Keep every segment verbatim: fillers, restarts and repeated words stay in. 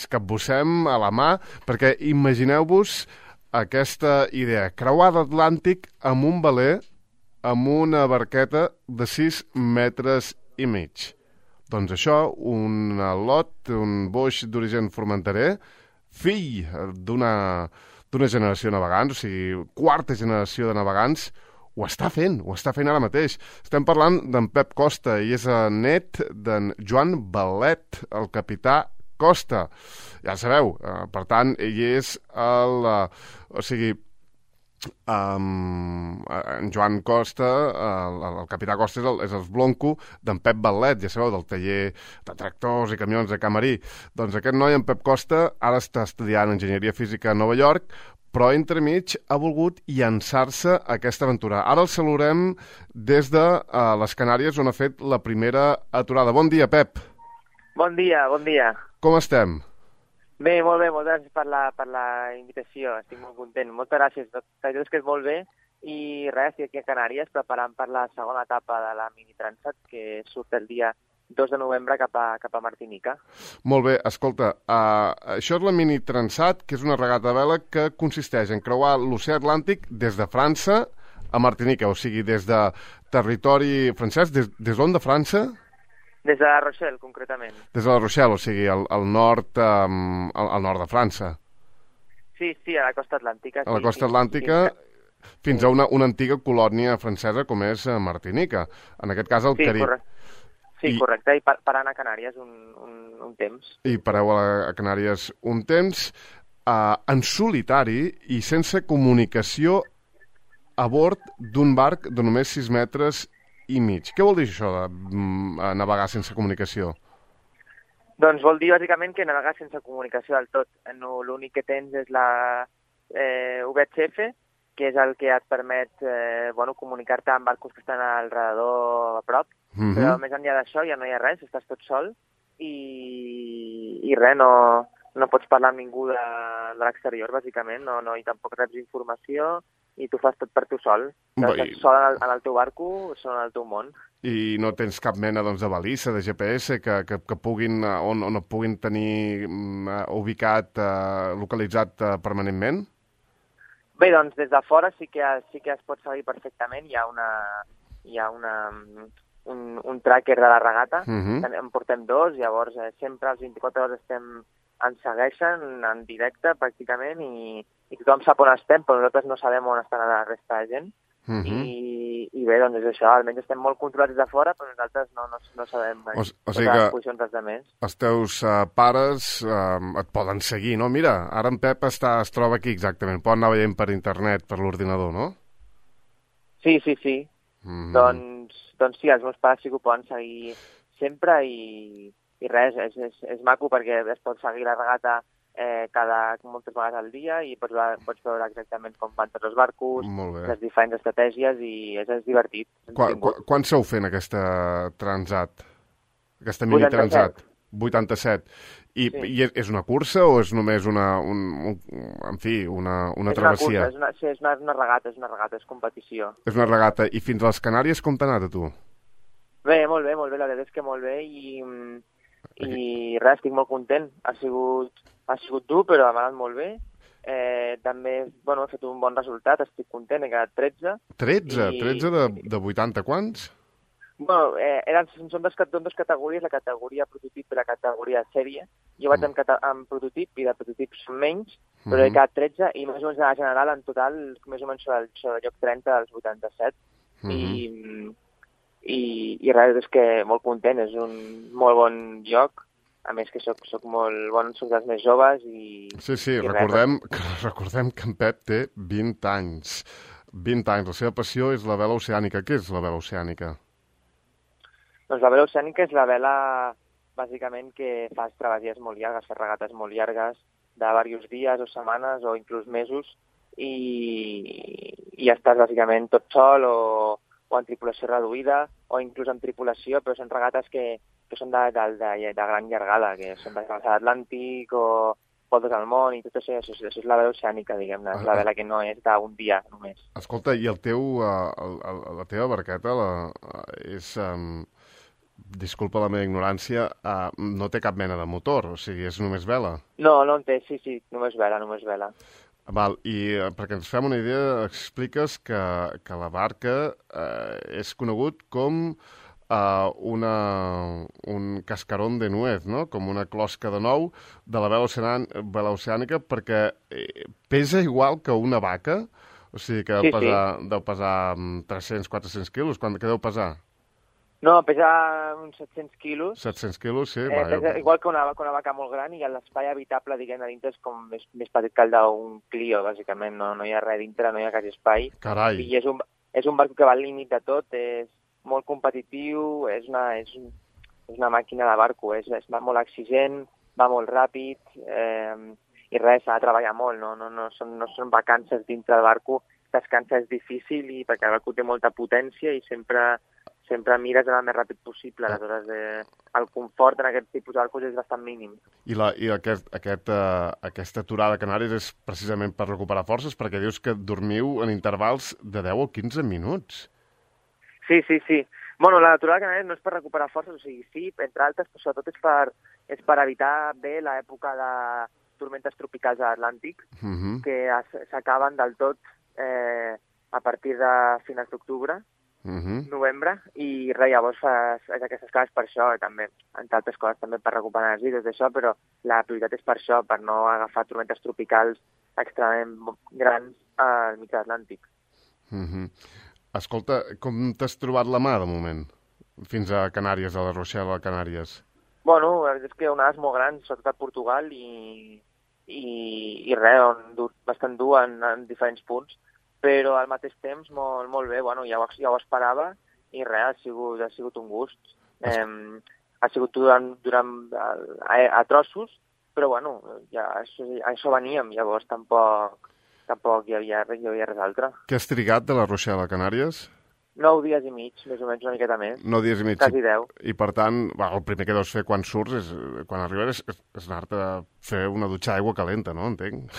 ens capbussem a la mà, perquè imagineu-vos aquesta idea, creuar l'Atlàntic amb un veler, amb una barqueta de sis metres i mig. Doncs això, un lot, un boix d'origen formenterer, fill d'una d'una generació de navegants, o sigui, quarta generació de navegants, ho està fent, ho està fent ara mateix. Estem parlant d'en Pep Costa, i és net d'en Joan Balet, el capità Costa. Ja sabeu, eh, per tant, ell és el... Eh, o sigui, Um, en Joan Costa, el, el capità Costa és el, és el blonco d'en Pep Balet, ja sabeu, del taller de tractors i camions de Camarí. Doncs aquest noi, en Pep Costa, ara està estudiant enginyeria física a Nova York, però entremig ha volgut llançar-se a aquesta aventura. Ara el saludem des de uh, les Canàries, on ha fet la primera aturada. Bon dia, Pep. Bon dia, bon dia. Com estem? Bé, molt bé, moltes gràcies per la, per la invitació, estic molt content. Moltes gràcies, t'he dit que és molt bé. I res, estic aquí a Canàries preparant per la segona etapa de la Mini Transat, que surt el dia dos de novembre cap a, cap a Martinica. Molt bé, escolta, uh, això és la Mini Transat, que és una regata de vela que consisteix en creuar l'oceà Atlàntic des de França a Martinica, o sigui, des de territori francès, des, des d'on de França? Des de La Rochelle, concretament. Des de La Rochelle, o sigui, al, al, nord, um, al, al nord de França. Sí, sí, a la costa atlàntica. A la sí, costa sí, atlàntica, sí, fins sí. a una, una antiga colònia francesa com és Martinica. En aquest cas, el sí, Carib. Correcte. Sí, I, correcte, i par parant a Canàries un, un, un temps. I pareu a, a Canàries un temps uh, en solitari i sense comunicació a bord d'un barc de només sis metres i mig. Què vol dir això de mm, navegar sense comunicació? Doncs vol dir, bàsicament, que navegar sense comunicació del tot. No, l'únic que tens és la eh, U V H F, que és el que et permet eh, bueno, comunicar-te amb barcos que estan al redador a prop, mm-hmm. però més enllà d'això ja no hi ha res, estàs tot sol i, i res, no, no pots parlar amb ningú de, de l'exterior, bàsicament, no, no, i tampoc reps informació, i tu fas tot per tu sol. Estàs I... sol en el, en el teu barco, sol en el teu món. I no tens cap mena doncs, de balissa, de G P S, que, que, que puguin, on, on puguin tenir uh, ubicat, uh, localitzat uh, permanentment? Bé, doncs des de fora sí que, sí que es pot seguir perfectament. Hi ha, una, hi ha una, un, un tracker de la regata, uh-huh. en portem dos, llavors eh, sempre als vint-i-quatre hores estem, ens segueixen en directe pràcticament i, i tothom sap on estem, però nosaltres no sabem on està la resta de gent. Uh-huh. I, I bé, doncs és això, almenys estem molt controlats des de fora, però nosaltres no, no, no sabem o, o sigui les posicions dels altres. Els teus uh, pares uh, et poden seguir, no? Mira, ara en Pep està, es troba aquí exactament, pot anar veient per internet, per l'ordinador, no? Sí, sí, sí. Uh-huh. Doncs, doncs sí, els meus pares sí que ho poden seguir sempre i, i res, és, és, és maco perquè es pot seguir la regata Eh, cada moltes vegades al dia i pots, pots veure exactament com van tots els barcos, les diferents estratègies i és, és divertit. Qua, qua, quan sou fent aquesta transat? Aquesta mini transat? vuitanta-set. I, sí. i és una cursa o és només una, un, un, en fi, una, una és travessia? Una cursa, és una, sí, és una, una regata, és una regata, és competició. És una regata. I fins a les Canàries com t'ha anat a tu? Bé, molt bé, molt bé, la veritat és que molt bé i, i res, estic molt content. Ha sigut... Ha sigut dur, però m'ha anat molt bé. Eh, també, bueno, he fet un bon resultat, estic content, he quedat tretze. tretze? I... tretze de, de vuitanta quants? Bueno, eh, eren, són dos, dos categories, la categoria prototip i la categoria sèrie. Jo vaig mm. amb, amb prototip i de prototip són menys, però mm-hmm. he quedat tretze i més o menys en general en total més o menys sobre el, sobre el lloc trenta dels vuitanta-set. Mm-hmm. I, i, i res, és que molt content, és un molt bon lloc. A més que soc, soc molt bon, soc dels més joves i... Sí, sí, i recordem, que, recordem que en Pep té vint anys. vint anys. La seva passió és la vela oceànica. Què és la vela oceànica? Doncs la vela oceànica és la vela, bàsicament, que fas travessies molt llargues, fas regates molt llargues, de diversos dies o setmanes o inclús mesos, i, i estàs, bàsicament, tot sol o, o en tripulació reduïda o inclús en tripulació, però són regates que que són de, de, de, de gran llargada, que són de l'Atlàntic o voltes al món i tot això, això, això és la vela oceànica, diguem-ne, és la vela que no és d'un dia només. Escolta, i el teu, uh, el, el, la teva barqueta la, uh, és, um, disculpa la meva ignorància, uh, no té cap mena de motor, o sigui, és només vela. No, no en té, sí, sí, només vela, només vela. Val, i uh, perquè ens fem una idea, expliques que, que la barca uh, és conegut com uh, una, un cascarón de nuez, no? Com una closca de nou de la vela, ocean, vela oceànica, perquè eh, pesa igual que una vaca, o sigui que deu Sí, pesar, sí. deu pesar tres-cents a quatre-cents quilos, quant que deu pesar? No, pesa uns set-cents quilos. set-cents quilos, sí. Eh, Va, pesa jo... igual que una, que una vaca molt gran i l'espai habitable, diguem, a dintre és com més, més petit que el d'un Clio, bàsicament. No, no hi ha res dintre, no hi ha quasi espai. Carai. I és un, és un barco que va al límit de tot, és molt competitiu, és una, és, un, és una màquina de barco, és, és molt exigent, va molt ràpid, eh, i res, s'ha de treballar molt, no, no, no, són, no són vacances dintre del barco, descansar és difícil i perquè el barco té molta potència i sempre sempre mires d'anar el més ràpid possible. Aleshores, eh, el confort en aquest tipus de barcos és bastant mínim. I, la, i aquest, aquest, uh, aquesta aturada a Canàries és precisament per recuperar forces, perquè dius que dormiu en intervals de deu o quinze minuts. Sí, sí, sí. Bueno, la aturada a Canàries no és per recuperar forces, o sigui, sí, entre altres, però sobretot és per, és per evitar bé l'època de tormentes tropicals a l'Atlàntic, Uh-huh. que s'acaben del tot eh, a partir de finals d'octubre, Uh-huh. novembre, i res, llavors fas aquestes coses per això, i també, entre altres coses, també per recuperar energia i tot això, però la prioritat és per això, per no agafar tormentes tropicals extremadament grans al mig de l'Atlàntic. Uh-huh. Escolta, com t'has trobat la mà, de moment? Fins a Canàries, a la Rochelle, a Canàries. Bueno, la veritat és que onades molt grans, sobretot a Portugal, i, i, i res, on dur, bastant dur en, en diferents punts, però al mateix temps molt, molt bé, bueno, ja ho, ja ho esperava, i res, ha sigut, ha sigut un gust. Eh, ha sigut durant, durant a, a trossos, però bueno, ja, això, a això veníem, llavors tampoc, tampoc hi havia, hi havia res altre. Què has trigat de la Rochelle a Canàries? Nou dies i mig, més o menys, una miqueta més. Nou dies i mig. Quasi deu. I per tant, va, el primer que deus fer quan surts, és, quan arribes, és, és anar-te a fer una dutxa d'aigua calenta, no? Entenc.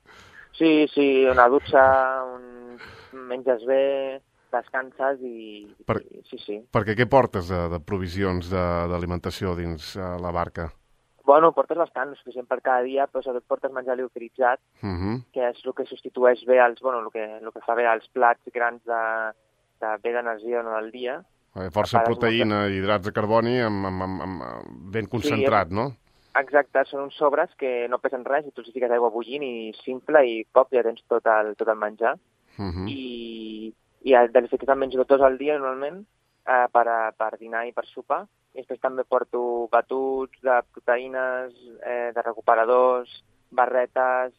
Sí, sí, una dutxa, un... menges bé, descanses i... Per... i sí, sí. Perquè què portes de, de provisions d'alimentació dins uh, la barca? Bueno, portes bastant, suficient per cada dia, però sobretot portes menjar liofilitzat, Uh -huh. que és el que substitueix bé els, bueno, el que, el que fa bé els plats grans de, de bé d'energia no, del dia. Força proteïna i hidrats de carboni amb, amb, amb, amb, ben concentrat, sí, no? Exacte, són uns sobres que no pesen res i tu els fiques aigua bullint i simple i cop ja tens tot el, tot el menjar. Uh -huh. I, i de fet em menjo dos al dia normalment eh, per, a, per dinar i per sopar. I després també porto batuts de proteïnes, eh, de recuperadors, barretes,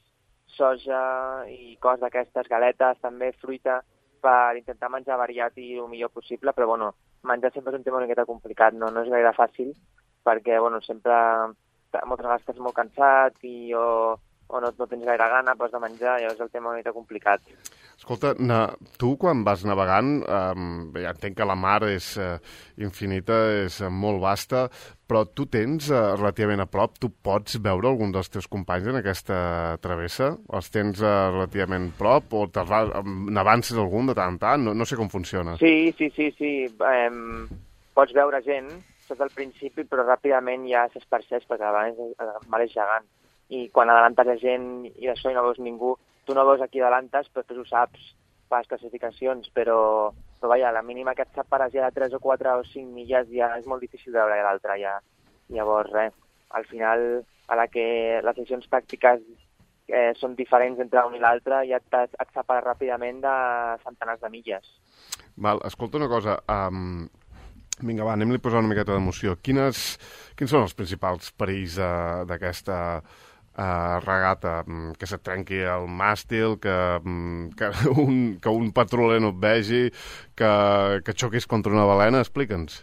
soja i coses d'aquestes, galetes, també fruita, per intentar menjar variat i el millor possible, però bueno, menjar sempre és un tema una miqueta complicat, no, no és gaire fàcil, perquè bueno, sempre moltes vegades estàs molt cansat i o, o no, no tens gaire gana pues, de menjar, llavors és el tema una mica complicat. Escolta, na, tu quan vas navegant, eh, ja entenc que la mar és eh, infinita, és eh, molt vasta, però tu tens eh, relativament a prop, tu pots veure algun dels teus companys en aquesta travessa? Els tens eh, relativament a prop o n'avances algun de tant en tant? No, no sé com funciona. Sí, sí, sí, sí. Eh, pots veure gent, tot al principi, però ràpidament ja s'esparceix, perquè abans el mar és gegant. I quan adelantes la gent i d'això i no veus ningú, tu no veus aquí adelantes, però després ho saps per les classificacions, però, però vaja, la mínima que et separes ja de tres o quatre o cinc milles ja és molt difícil de veure l'altra, ja. Llavors, res, al final, a la que les sessions pràctiques eh, són diferents entre un i l'altre, ja et, et separes ràpidament de centenars de milles. Val, escolta una cosa, um, vinga, va, anem-li a posar una miqueta d'emoció. Quines, quins són els principals perills uh, d'aquesta Uh, regata, que se't trenqui el màstil, que, que, un, que un petroler no et vegi, que, que xoquis contra una balena? Explica'ns.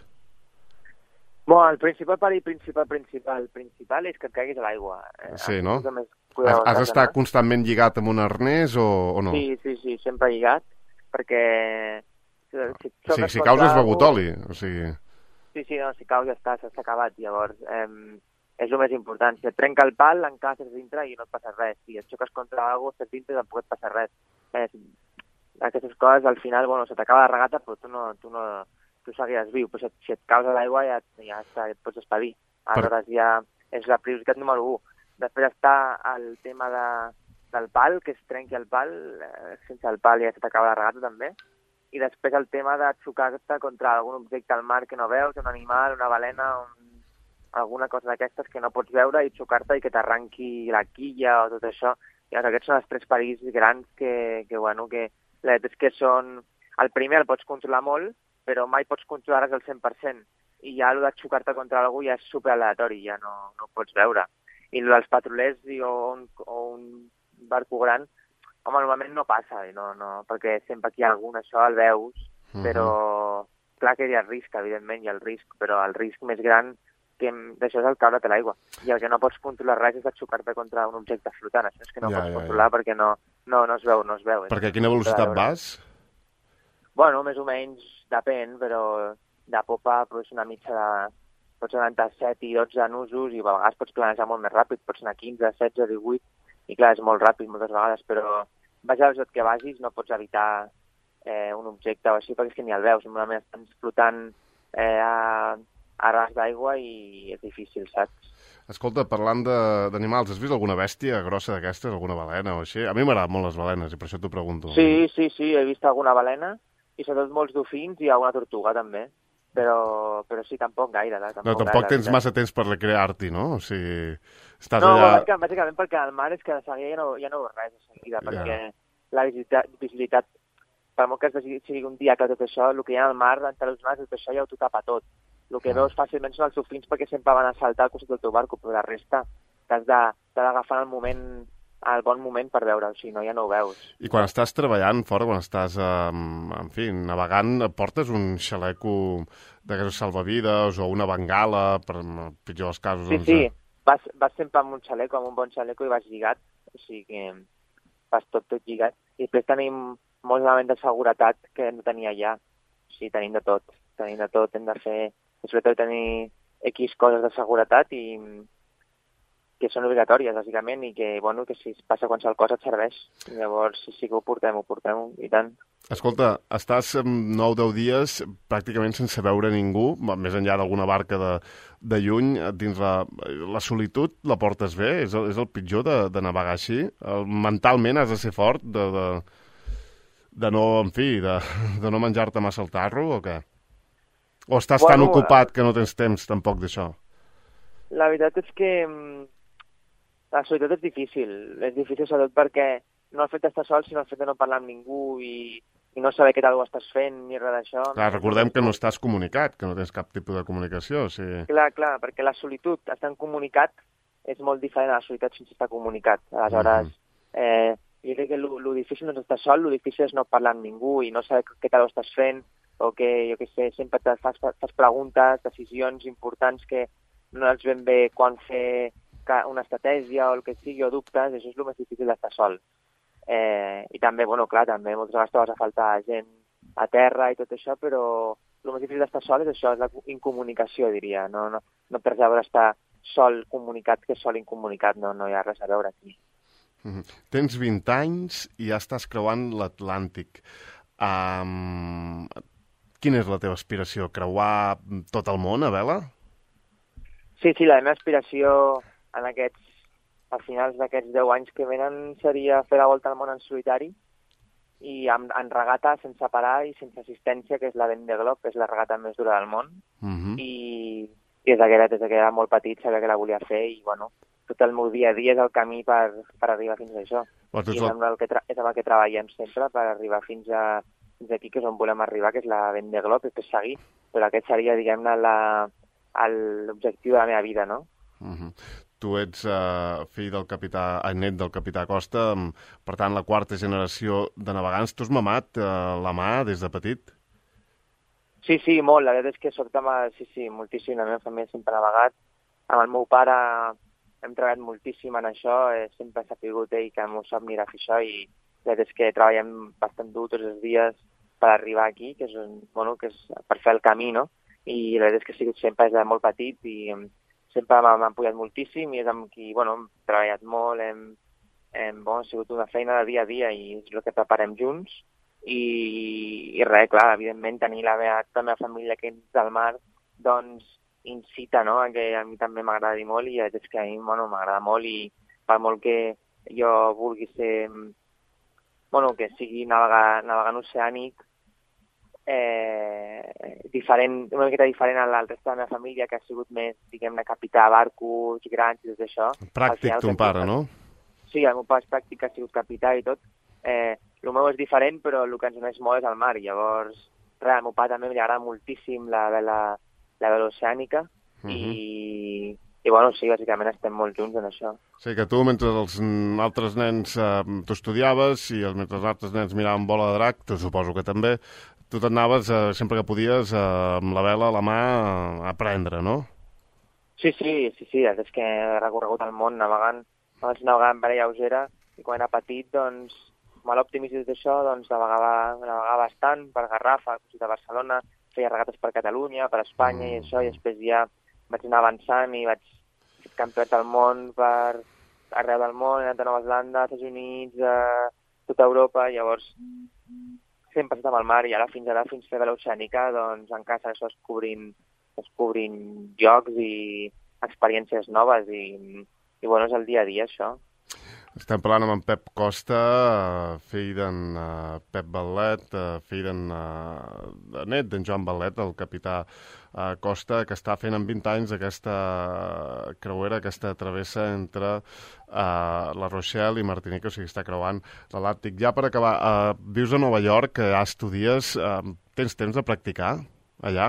Bueno, el principal perill, principal, principal, principal és que et caiguis a l'aigua. Sí, no? Has, has d'estar constantment lligat amb un arnès o, o no? Sí, sí, sí, sempre lligat, perquè... Si, si, si caus has begut oli, o sigui... Sí, sí, no, si caus ja està, s'ha acabat, llavors... Eh, és el més important. Si et trenca el pal, encara estàs dintre i no et passa res. Si et xoques contra alguna cosa, estàs dintre i tampoc et passa res. Eh, aquestes coses, al final, bueno, se t'acaba la regata, però tu no, tu no, tu seguiràs viu, però si et, si et caus a l'aigua ja, ja, està, ja et pots despedir. Aleshores ja és la prioritat número u. Després està el tema de, del pal, que es trenqui el pal, eh, sense el pal ja se t'acaba la regata també, i després el tema de xocar-te contra algun objecte al mar que no veus, un animal, una balena, un, alguna cosa d'aquestes que no pots veure i xocar-te i que t'arranqui la quilla o tot això. I doncs, aquests són els tres perills grans que, que, bueno, que la veritat és que són... El primer el pots controlar molt, però mai pots controlar-los al cent per cent. I ja el de xocar-te contra algú ja és superaleatori, ja no, no ho pots veure. I el dels patrulers i, o, un, o un barco gran, home, normalment no passa, no, no, perquè sempre que hi ha algun això el veus, uh -huh. però clar que hi ha risc, evidentment, hi ha el risc, però el risc més gran que d'això és el caure't a l'aigua. I el que no pots controlar res és de xocar-te contra un objecte flotant. Això és que no ja, pots ja, controlar ja. perquè no, no, no es veu, no es veu. Perquè a quina velocitat vas? Bueno, més o menys depèn, però de popa pues, una mitja de... Pots anar entre set i dotze nusos i a vegades pots planejar molt més ràpid, pots anar quinze, setze, divuit, i clar, és molt ràpid moltes vegades, però vagi a l'ojat que vagis no pots evitar eh, un objecte o així perquè és que ni el veus, normalment estan flotant eh, a, a ras d'aigua i és difícil, saps? Escolta, parlant d'animals, has vist alguna bèstia grossa d'aquestes, alguna balena o així? A mi m'agraden molt les balenes i per això t'ho pregunto. Sí, sí, sí, he vist alguna balena i sobretot molts dofins i alguna tortuga també. Però, però sí, tampoc gaire. Eh? Tampoc no, tampoc gaire, tens massa temps per recrear-t'hi, no? O sigui, estàs no, allà... No, bàsicament perquè al mar és que de seguida ja no, ja no veus res de seguida, yeah. perquè la visibilitat, visibilitat, per molt que es sigui un dia que tot això, el que hi ha al mar, entre els mars, tot això ja ho t'ho tapa tot. El que ah. veus fàcilment són els dofins perquè sempre van a saltar al costat del teu barco, però la resta t'has d'agafar en el moment al bon moment per veure, o si no ja no ho veus. I quan estàs treballant fora, quan estàs, eh, en fi, navegant, portes un xaleco d'aquests salvavides o una bengala, per pitjor els casos? Sí, doncs, sí, vas, vas sempre amb un xaleco, amb un bon xaleco i vas lligat, o sigui que vas tot, tot lligat. I després tenim molts elements de seguretat que no tenia ja, o sigui, tenim de tot, tenim de tot, hem de fer, sobretot tenir X coses de seguretat i que són obligatòries, bàsicament, i que, bueno, que si passa qualsevol cosa et serveix. Llavors, sí, sí que ho portem, ho portem, i tant. Escolta, estàs nou o deu dies pràcticament sense veure ningú, més enllà d'alguna barca de, de lluny, dins la, la solitud la portes bé? És el, és el pitjor de, de navegar així? El, mentalment has de ser fort, de, de, de no, en fi, de, de no menjar-te massa el tarro, o què? O estàs bueno, tan ocupat que no tens temps tampoc d'això? La veritat és que la solitud és difícil. És difícil sobretot perquè no el fet d'estar sol, sinó el fet de no parlar amb ningú i, i no saber què tal ho estàs fent ni res d'això. Clar, recordem que no estàs comunicat, que no tens cap tipus de comunicació. O sigui... Clar, clar, perquè la solitud estar comunicat és molt diferent a la solitud sense estar comunicat. Aleshores, mm-hmm. eh, jo crec que el difícil no és estar sol, el difícil és no parlar amb ningú i no saber què tal ho estàs fent o que, jo què sé, sempre te fas, fas preguntes, decisions importants que no els ben bé quan fer una estratègia o el que sigui, o dubtes, això és el més difícil d'estar sol. Eh, I també, bueno, clar, també moltes vegades trobes a faltar gent a terra i tot això, però el més difícil d'estar sol és això, és la incomunicació, diria. No, no, no per veure estar sol comunicat que sol incomunicat, no, no hi ha res a veure aquí. Mm-hmm. Tens vint anys i ja estàs creuant l'Atlàntic. Um, quina és la teva aspiració? Creuar tot el món a vela? Sí, sí, la meva aspiració en aquests, a finals d'aquests deu anys que venen seria fer la volta al món en solitari i en, en regata sense parar i sense assistència, que és la Vendée Globe, que és la regata més dura del món. Uh-huh. I, i des, que era, des que era molt petit sabia que la volia fer i, bueno, tot el meu dia a dia és el camí per, per arribar fins a això. Bueno, I és amb, el que tra és amb el que treballem sempre per arribar fins a fins aquí, que és on volem arribar, que és la Vendée Globe, i després seguir. Però aquest seria, diguem-ne, l'objectiu de la meva vida, no? Uh-huh. Tu ets uh, fill del capità, uh, net del capità Costa, um, per tant, la quarta generació de navegants. Tu has mamat uh, la mà des de petit? Sí, sí, molt. La veritat és que sort amb... Sí, sí, moltíssim. La meva família sempre ha navegat. Amb el meu pare hem treballat moltíssim en això. Eh, sempre s'ha sabut ell que m'ho sap mirar fer això i la veritat és que treballem bastant dur tots els dies per arribar aquí, que és, un, bueno, que és per fer el camí, no? I la veritat és que he sigut sempre des de molt petit i sempre m'ha apoyat moltíssim i és amb qui, bueno, hem treballat molt, hem, hem, bueno, ha sigut una feina de dia a dia i és el que preparem junts i, i res, clar, evidentment tenir la meva, tota la meva família que és del mar, doncs incita, no?, a que a mi també m'agradi molt, i és que a mi, bueno, m'agrada molt, i per molt que jo vulgui ser, bueno, que sigui navegar, navegant oceànic, eh, diferent, una miqueta diferent a la resta de la meva família, que ha sigut més, diguem-ne, capità, barcos grans i tot això. Pràctic, ton pare, no? Sí, el meu pare és pràctic, ha sigut capità i tot. Eh, el meu és diferent, però el que ens uneix molt és el mar. Llavors, res, al meu pare també li agrada moltíssim la vela, la vela oceànica, uh -huh. i, i bueno, sí, bàsicament estem molt junts en això. Sí, que tu, mentre els altres nens eh, tu estudiaves i mentre els altres nens miraven Bola de Drac, tu suposo que també, tu t'anaves, eh, sempre que podies, eh, amb la vela a la mà, a aprendre, no? Sí, sí, sí, sí, és que he recorregut el món navegant, abans navegava en vela lleugera, i quan era petit, doncs, amb l'optimisme d'això, doncs, navegava, navegava bastant per Garrafa, de Barcelona, feia regates per Catalunya, per Espanya, mm. i això, i després ja vaig anar avançant i vaig fer campionat del món per arreu del món, he anat a Nova Zelanda, als Estats Units, a tota Europa, llavors sempre he estat amb el mar, i ara fins ara, fins fer vela oceànica, doncs en casa això descobrint, descobrint llocs i experiències noves, i, i bueno, és el dia a dia, això. Estem parlant amb en Pep Costa, fill d'en uh, Pep Batlet, uh, fill d'en uh, net d'en Joan Batlet, el capità uh, Costa, que està fent en vint anys aquesta creuera, aquesta travessa entre uh, la Rochelle i Martinica, o sigui, està creuant l'Atlàntic. Ja per acabar, uh, vius a Nova York, que ja estudies, uh, tens temps de practicar allà?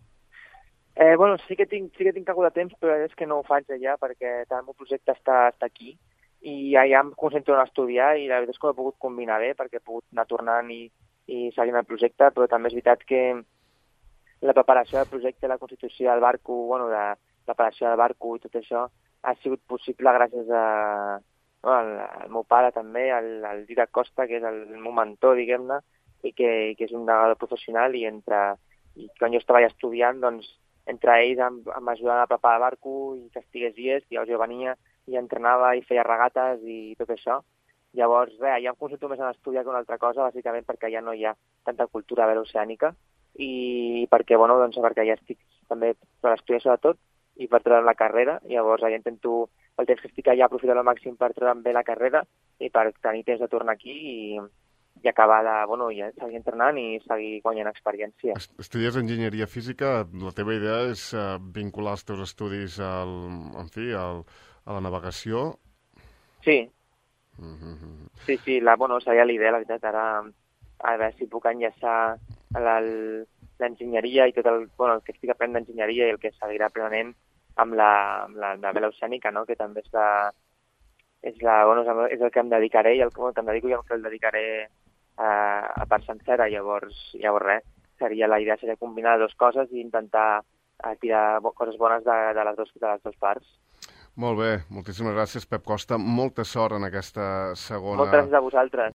Eh, bueno, sí que tinc, sí que tinc algun de temps, però és que no ho faig allà, perquè el meu projecte està, està aquí, i ja em concentro en estudiar, i la veritat és que ho he pogut combinar bé, perquè he pogut anar tornant i, i seguint el projecte, però també és veritat que la preparació del projecte, la constitució del barco, bueno, la preparació del barco i tot això, ha sigut possible gràcies a, bueno, al, al meu pare també, al, al Dídac Costa, que és el meu mentor, diguem-ne, i que, que és un navegador professional, i entre i quan jo estava ja estudiant, doncs, entre ells em, em ajudaven a preparar el barco i que estigués llest, i llavors jo venia i entrenava i feia regates i tot això. Llavors, res, ja em concentro més en estudiar que una altra cosa, bàsicament perquè ja no hi ha tanta cultura vela oceànica, i perquè, bueno, doncs, perquè ja estic també per estudiar sobretot i per treure la carrera. Llavors ja intento, el temps que estic allà, aprofitar al màxim per treure bé la carrera i per tenir temps de tornar aquí i, i acabar de, bueno, ja seguir entrenant i seguir guanyant experiència. Estudies enginyeria física, la teva idea és uh, vincular els teus estudis al, en fi, al, a la navegació? Sí. Mm-hmm. Sí, sí, la, bueno, seria la idea, la veritat, ara a veure si puc enllaçar l'enginyeria i tot el, bueno, el que estic aprenent d'enginyeria i el que seguirà aprenent amb la, amb la, la vela oceànica, no?, que també és la, és, la, bueno, és el que em dedicaré i el que, bueno, que em dedico i el que el dedicaré a, a part sencera. Llavors, llavors res, seria la idea seria combinar les dues coses i intentar tirar coses bones de, de, les, dos, de les dues parts. Molt bé, moltíssimes gràcies, Pep Costa. Molta sort en aquesta segona... Moltes gràcies a vosaltres.